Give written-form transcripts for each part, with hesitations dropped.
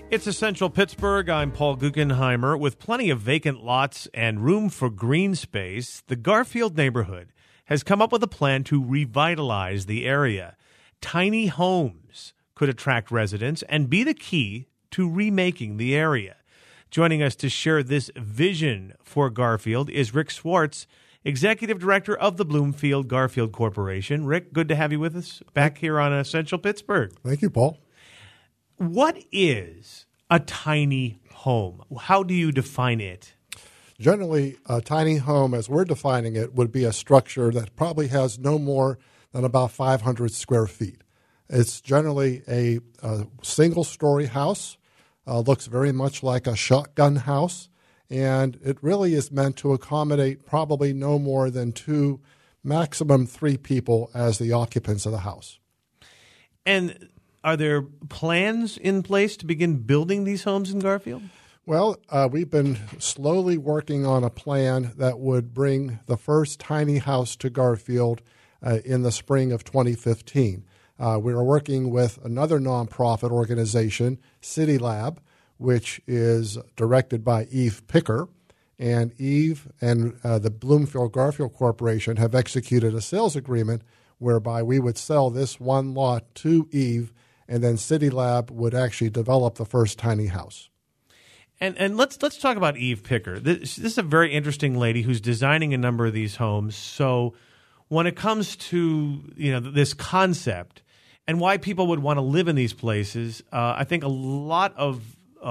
It's Essential Pittsburgh. I'm Paul Guggenheimer. With plenty of vacant lots and room for green space, the Garfield neighborhood has come up with a plan to revitalize the area. Tiny homes could attract residents and be the key to remaking the area. Joining us to share this vision for Garfield is Rick Swartz, Executive Director of the Bloomfield Garfield Corporation. Rick, good to have you with us back here on Essential Pittsburgh. Thank you, Paul. What is a tiny home? How do you define it? Generally, a tiny home, as we're defining it, would be a structure that probably has no more than about 500 square feet. It's generally a single-story house, looks very much like a shotgun house, and it really is meant to accommodate probably no more than 2, maximum 3 people as the occupants of the house. And are there plans in place to begin building these homes in Garfield? Well, we've been slowly working on a plan that would bring the first tiny house to Garfield in the spring of 2015. We are working with another nonprofit organization, City Lab, which is directed by Eve Picker. And Eve and the Bloomfield Garfield Corporation have executed a sales agreement whereby we would sell this one lot to Eve, and then City Lab would actually develop the first tiny house. And let's talk about Eve Picker. This is a very interesting lady who's designing a number of these homes. So when it comes to this concept and why people would want to live in these places, I think a lot of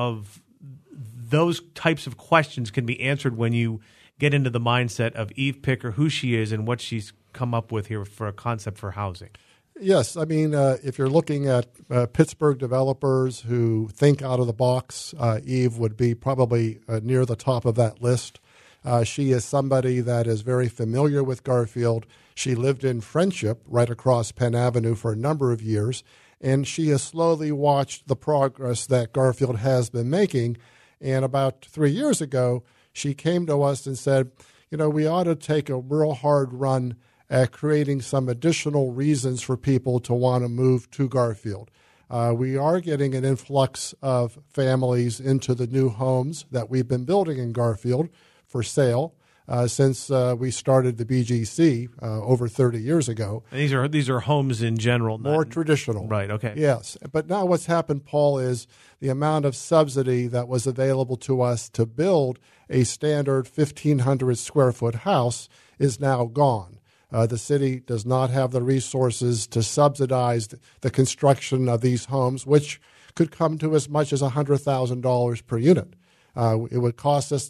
those types of questions can be answered when you get into the mindset of Eve Picker, who she is, and what she's come up with here for a concept for housing. Yes, I mean, if you're looking at Pittsburgh developers who think out of the box, Eve would be probably near the top of that list. She is somebody that is very familiar with Garfield. She lived in Friendship right across Penn Avenue for a number of years, and she has slowly watched the progress that Garfield has been making. And about 3 years ago, she came to us and said, we ought to take a real hard run at creating some additional reasons for people to want to move to Garfield. We are getting an influx of families into the new homes that we've been building in Garfield for sale since we started the BGC over 30 years ago. And these are homes in general. More traditional. Right, okay. Yes. But now what's happened, Paul, is the amount of subsidy that was available to us to build a standard 1,500 square foot house is now gone. The city does not have the resources to subsidize the construction of these homes, which could come to as much as $100,000 per unit. It would cost us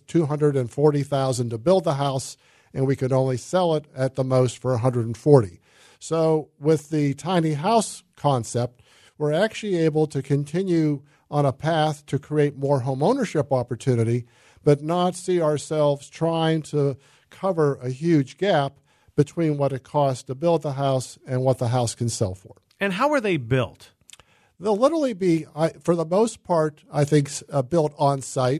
$240,000 to build the house, and we could only sell it at the most for $140,000. So with the tiny house concept, we're actually able to continue on a path to create more home ownership opportunity, but not see ourselves trying to cover a huge gap between what it costs to build the house and what the house can sell for. And how are they built? They'll literally be, for the most part, I think, built on site.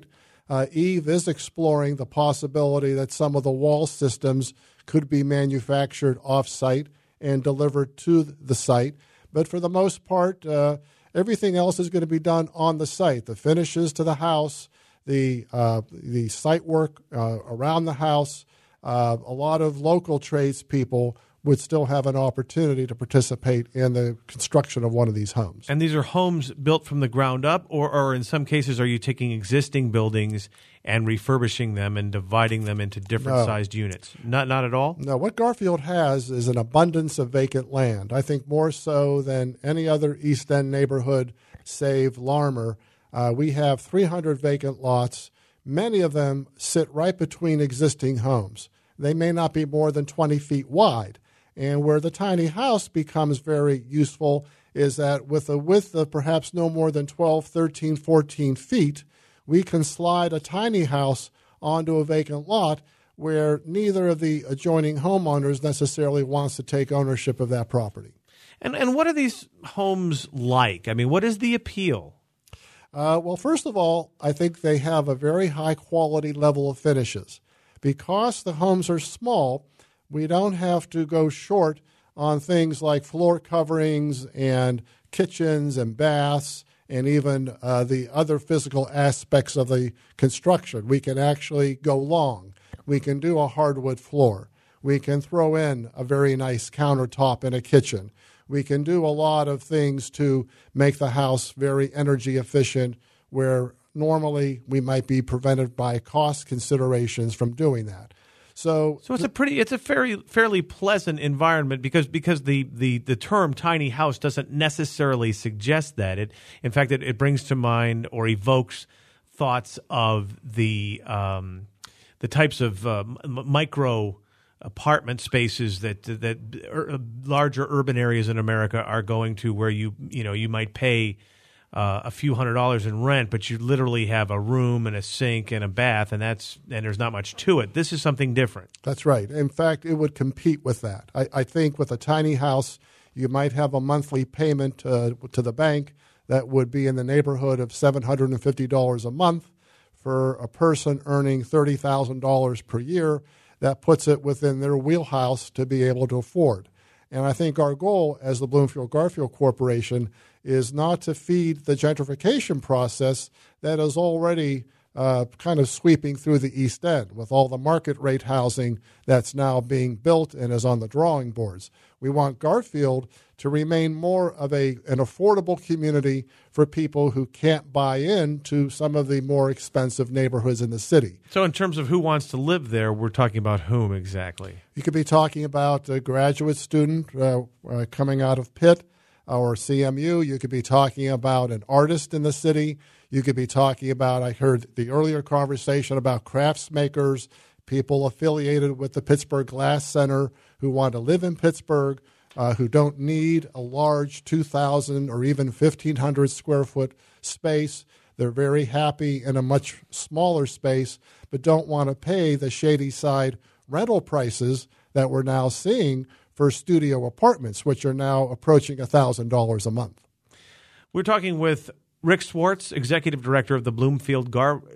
Eve is exploring the possibility that some of the wall systems could be manufactured off-site and delivered to the site. But for the most part, everything else is going to be done on the site. The finishes to the house, the site work around the house. A lot of local tradespeople would still have an opportunity to participate in the construction of one of these homes. And these are homes built from the ground up, or in some cases, are you taking existing buildings and refurbishing them and dividing them into different sized units? Not at all? No, what Garfield has is an abundance of vacant land. I think more so than any other East End neighborhood, save Larmer. We have 300 vacant lots. Many of them sit right between existing homes. They may not be more than 20 feet wide. And where the tiny house becomes very useful is that with a width of perhaps no more than 12, 13, 14 feet, we can slide a tiny house onto a vacant lot where neither of the adjoining homeowners necessarily wants to take ownership of that property. And what are these homes like? I mean, what is the appeal? Well, first of all, I think they have a very high quality level of finishes. Because the homes are small, we don't have to go short on things like floor coverings and kitchens and baths and even the other physical aspects of the construction. We can actually go long. We can do a hardwood floor. We can throw in a very nice countertop in a kitchen. We can do a lot of things to make the house very energy efficient, where normally we might be prevented by cost considerations from doing that. So it's a fairly pleasant environment because the term tiny house doesn't necessarily suggest that. In fact, it brings to mind or evokes thoughts of the types of micro apartment spaces that larger urban areas in America are going to, where you might pay a few $100s in rent, but you literally have a room and a sink and a bath, and there's not much to it. This is something different. That's right. In fact, it would compete with that. I think with a tiny house, you might have a monthly payment to the bank that would be in the neighborhood of $750 a month. For a person earning $30,000 per year, that puts it within their wheelhouse to be able to afford. And I think our goal as the Bloomfield Garfield Corporation is not to feed the gentrification process that is already kind of sweeping through the East End with all the market rate housing that's now being built and is on the drawing boards. We want Garfield to remain more of an affordable community for people who can't buy into some of the more expensive neighborhoods in the city. So in terms of who wants to live there, we're talking about whom exactly? You could be talking about a graduate student coming out of Pitt or CMU. You could be talking about an artist in the city. You could be talking about, I heard the earlier conversation about craftsmakers, people affiliated with the Pittsburgh Glass Center who want to live in Pittsburgh, who don't need a large 2,000 or even 1,500 square foot space. They're very happy in a much smaller space, but don't want to pay the shady side rental prices that we're now seeing for studio apartments, which are now approaching $1,000 a month. We're talking with Rick Swartz, Executive Director of the Bloomfield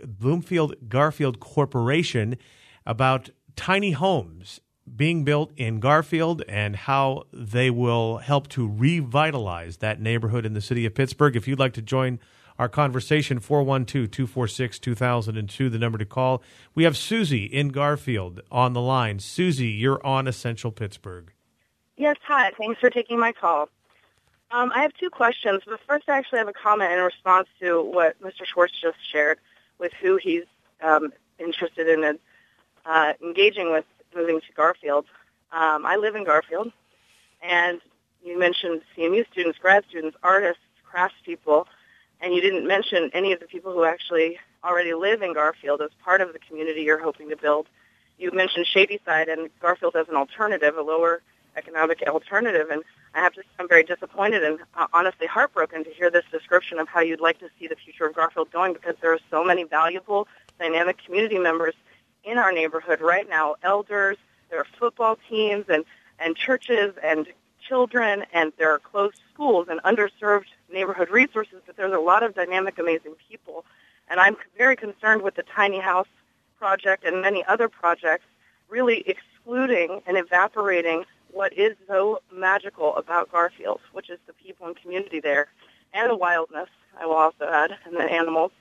Garfield Corporation, about tiny homes being built in Garfield and how they will help to revitalize that neighborhood in the city of Pittsburgh. If you'd like to join our conversation, 412-246-2002, the number to call. We have Susie in Garfield on the line. Susie, you're on Essential Pittsburgh. Yes, hi. Thanks for taking my call. I have two questions. But first, I actually have a comment in response to what Mr. Schwartz just shared with who he's interested in engaging with moving to Garfield. I live in Garfield, and you mentioned CMU students, grad students, artists, craftspeople, and you didn't mention any of the people who actually already live in Garfield as part of the community you're hoping to build. You mentioned Shadyside and Garfield as an alternative, a lower economic alternative, and I have to say I'm very disappointed and honestly heartbroken to hear this description of how you'd like to see the future of Garfield going, because there are so many valuable, dynamic community members in our neighborhood right now, elders, there are football teams and churches and children, and there are closed schools and underserved neighborhood resources, but there's a lot of dynamic, amazing people. And I'm very concerned with the tiny house project and many other projects really excluding and evaporating what is so magical about Garfield, which is the people and community there, and the wildness, I will also add, and the animals.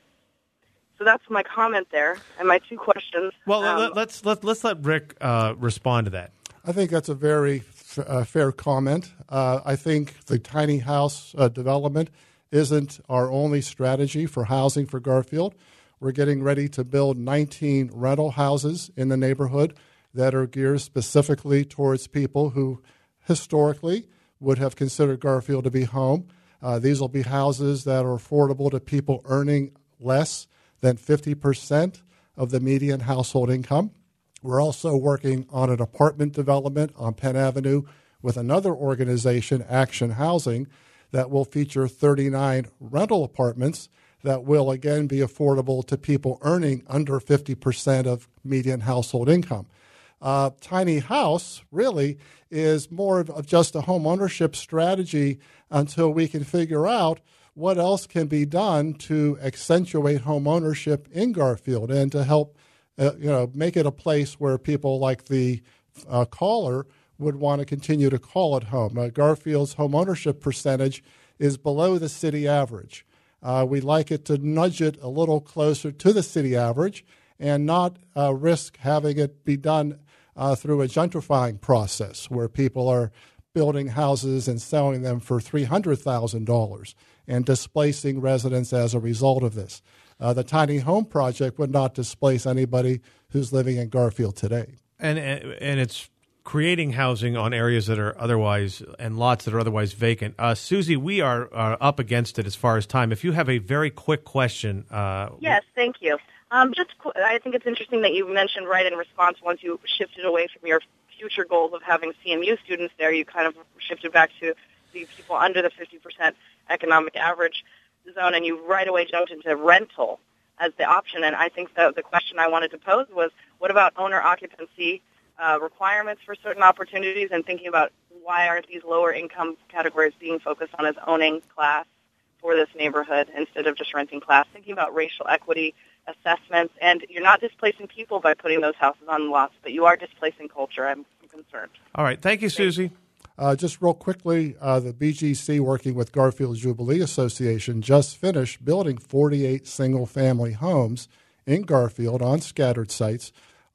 So that's my comment there, and my two questions. Well, let's let Rick respond to that. I think that's a very fair comment. I think the tiny house development isn't our only strategy for housing for Garfield. We're getting ready to build 19 rental houses in the neighborhood that are geared specifically towards people who historically would have considered Garfield to be home. These will be houses that are affordable to people earning less than 50% of the median household income. We're also working on an apartment development on Penn Avenue with another organization, Action Housing, that will feature 39 rental apartments that will, again, be affordable to people earning under 50% of median household income. Tiny house really is more of just a home ownership strategy until we can figure out what else can be done to accentuate home ownership in Garfield and to help make it a place where people like the caller would want to continue to call it home. Garfield's home ownership percentage is below the city average. We like it to nudge it a little closer to the city average and not risk having it be done through a gentrifying process where people are building houses and selling them for $300,000 and displacing residents as a result of this. The tiny home project would not displace anybody who's living in Garfield today. And it's creating housing on areas that are otherwise, and lots that are otherwise vacant. Susie, we are up against it as far as time. If you have a very quick question. Yes, thank you. I think it's interesting that you mentioned right in response, once you shifted away from your future goals of having CMU students there, you kind of shifted back to the people under the 50% economic average zone, and you right away jumped into rental as the option. And I think the question I wanted to pose was, what about owner occupancy requirements for certain opportunities, and thinking about why aren't these lower income categories being focused on as owning class for this neighborhood instead of just renting class? Thinking about racial equity assessments, and you're not displacing people by putting those houses on lots, but you are displacing culture. I'm concerned. All right. Thank you, Susie. Just real quickly, the BGC, working with Garfield Jubilee Association, just finished building 48 single-family homes in Garfield on scattered sites.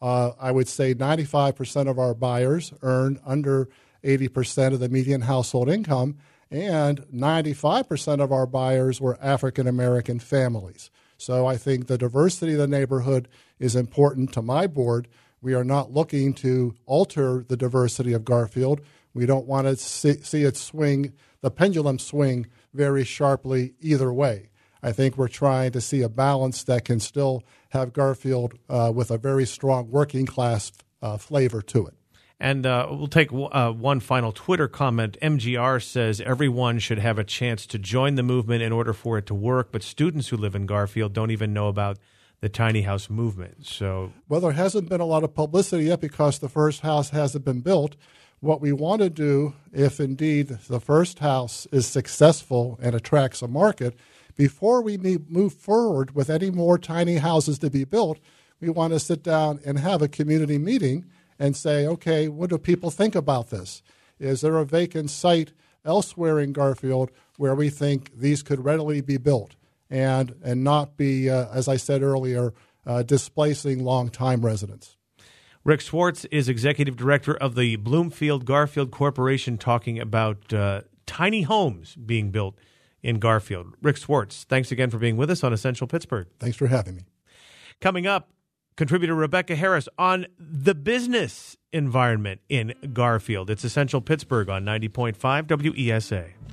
I would say 95% of our buyers earn under 80% of the median household income, and 95% of our buyers were African-American families. So I think the diversity of the neighborhood is important to my board. We are not looking to alter the diversity of Garfield. We don't want to see it swing, the pendulum swing very sharply either way. I think we're trying to see a balance that can still have Garfield with a very strong working class flavor to it. And we'll take one final Twitter comment. MGR says everyone should have a chance to join the movement in order for it to work, but students who live in Garfield don't even know about the tiny house movement. So, well, there hasn't been a lot of publicity yet because the first house hasn't been built. What we want to do, if indeed the first house is successful and attracts a market, before we move forward with any more tiny houses to be built, we want to sit down and have a community meeting and say, okay, what do people think about this? Is there a vacant site elsewhere in Garfield where we think these could readily be built and not be, as I said earlier, displacing long-time residents? Rick Swartz is executive director of the Bloomfield Garfield Corporation, talking about tiny homes being built in Garfield. Rick Swartz, thanks again for being with us on Essential Pittsburgh. Thanks for having me. Coming up, contributor Rebecca Harris on the business environment in Garfield. It's Essential Pittsburgh on 90.5 WESA.